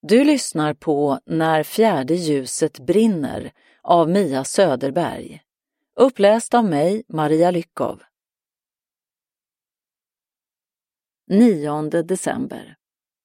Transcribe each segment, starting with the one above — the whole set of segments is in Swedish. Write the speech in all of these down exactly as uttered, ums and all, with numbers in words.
Du lyssnar på När fjärde ljuset brinner av Mia Söderberg. Uppläst av mig, Maria Lyckov. nionde december.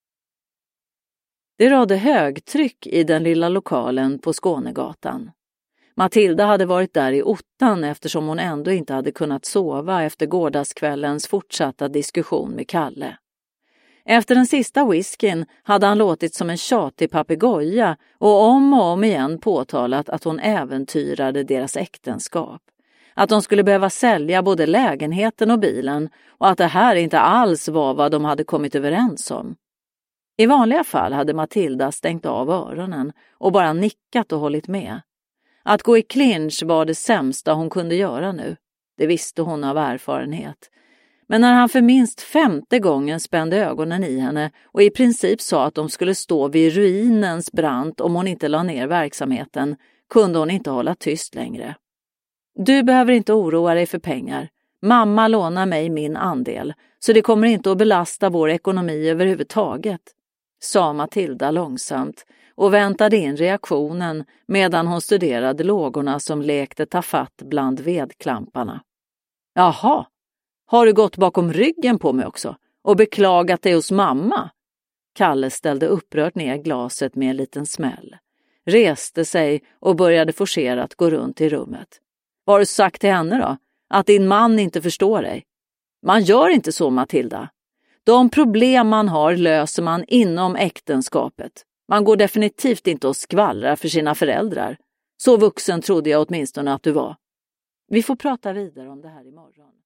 Det rådde högtryck i den lilla lokalen på Skånegatan. Matilda hade varit där i ottan eftersom hon ändå inte hade kunnat sova efter gårdagskvällens fortsatta diskussion med Kalle. Efter den sista whiskyn hade han låtit som en tjatig papegoja och om och om igen påtalat att hon äventyrade deras äktenskap. Att de skulle behöva sälja både lägenheten och bilen och att det här inte alls var vad de hade kommit överens om. I vanliga fall hade Matilda stängt av öronen och bara nickat och hållit med. Att gå i clinch var det sämsta hon kunde göra nu. Det visste hon av erfarenhet. Men när han för minst femte gången spände ögonen i henne och i princip sa att de skulle stå vid ruinens brant om hon inte la ner verksamheten, kunde hon inte hålla tyst längre. Du behöver inte oroa dig för pengar. Mamma lånar mig min andel, så det kommer inte att belasta vår ekonomi överhuvudtaget, sa Matilda långsamt och väntade in reaktionen medan hon studerade lågorna som lekte tafatt bland vedklamparna. Jaha, har du gått bakom ryggen på mig också och beklagat dig hos mamma? Kalle ställde upprört ner glaset med en liten smäll, reste sig och började forcerat gå runt i rummet. Vad har du sagt till henne då? Att din man inte förstår dig? Man gör inte så, Matilda. De problem man har löser man inom äktenskapet. Man går definitivt inte och skvallrar för sina föräldrar. Så vuxen trodde jag åtminstone att du var. Vi får prata vidare om det här imorgon.